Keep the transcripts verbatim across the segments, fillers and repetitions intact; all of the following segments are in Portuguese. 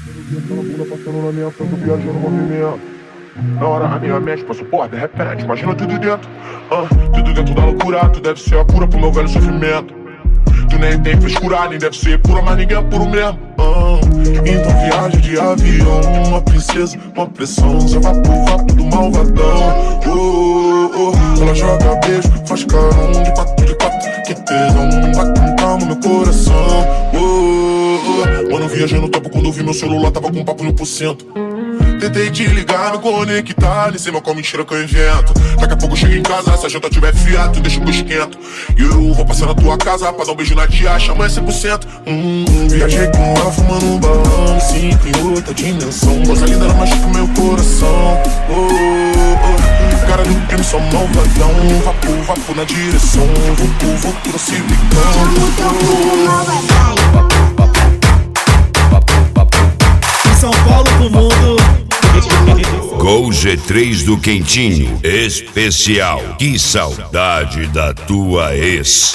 Aquela bunda passando na minha frente, viajando no movimento. Na hora a minha mente passa porra, de repente, imagina tudo dentro. uh, Tudo dentro da loucura, tu deve ser a cura pro meu velho sofrimento. Tu nem tem frescura, nem deve ser pura, mas ninguém é puro mesmo. uh, Então viaja de avião, uma princesa, uma pressão. Você vai pro vapo do malvadão. uh, uh, Ela joga beijo, faz carão, de quatro, de quatro, que tesão. Vai com calma meu coração. uh, uh, Mano, viajei no topo quando vi meu celular, tava com papo mil por cento. Tentei te ligar, me conectar, nem sei mal qual mentira que eu invento. Daqui a pouco eu chego em casa, se a janta tiver fiado, tu deixa que eu esquento. E eu vou passar na tua casa pra dar um beijo na tia, chama cem por cento. hum, Viajei com ela fumando um balão, cinco em outra dimensão. Coisa linda, ela machuca meu coração. oh, oh. Cara do crime, só malvadão. Vapo, vapo na direção. Vucu, vucu no silicão. De São Paulo pro mundo. Gol G três do Quentinho especial. Que saudade da tua ex.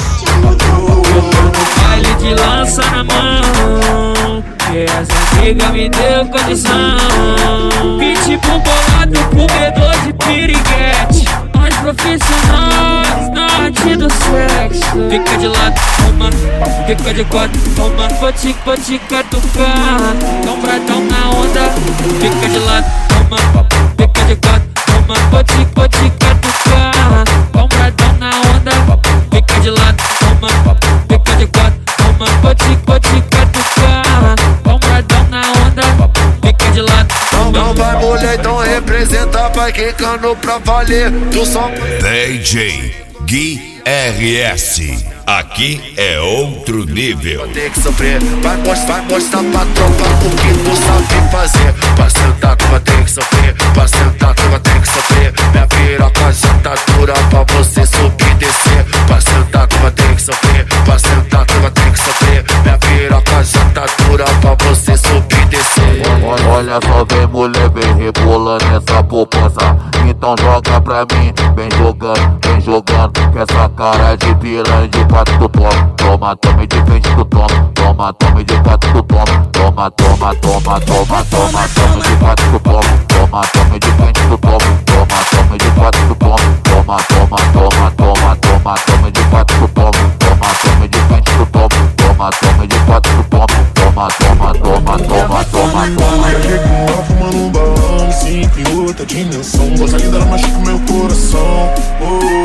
Baile de lança na mão, que essa amiga me deu condição. Pitbull bolado, comedor de piriguete. Nós profissionais na arte do sexo. Fica de lado, tomando, fica de quatro, tomando. Vou te, vou te catucar, tão bradão na onda. Fica de lado, tomando, fica de quatro, tomando. Vou te, vou te catucar, tão bradão na onda. Fica de lado, tomando, fica de quatro, tomando. Vou te, vou te catucar, tão bradão na onda. Fica de lado. Não, não vai mulher, então representa, vai quicando pra valer. Tu só D J Gui R S. Aqui é outro nível. tem que sofrer, vai mostrar, vai mostrar pra tropa o que tu sabe fazer. Pra sentar tu vai ter que sofrer, pra sentar tu vai ter que sofrer. Minha piroca já tá dura pra você subir e descer. Pra sentar tu vai ter que sofrer, pra sentar tu vai ter que sofrer. Minha piroca já tá dura pra você subir e descer. Olha só, vem mulher, vem rebolando essa poupança. Então joga pra mim, vem jogando, vem jogando. Com essa cara de piranha de quatro tu toma. Toma, toma de frente tu toma. Toma, toma de quatro tu toma. Toma, toma, toma, toma, toma, toma de quatro tu toma. Toma, toma de frente tu toma. Toma, toma de quatro tu toma. Toma, toma, toma, toma, toma, toma de quatro tu toma. Toma, toma de frente tu toma. Toma, toma de quatro tu toma. Toma, toma, toma, toma, toma, toma. Viajei com ela fumando um balão, cinco em outra dimensão. Coisa linda, ela machuca meu coração. oh,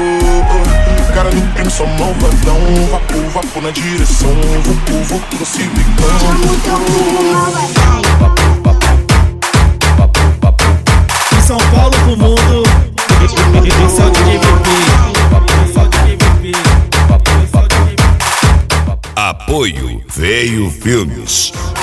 oh. Cara do crime, só malvadão. Vapo, vapo na direção. Vucu, vucu no silicão. De São Paulo pro mundo. Salto de M V P. Salto de M V P. Apoio Veio Filmes.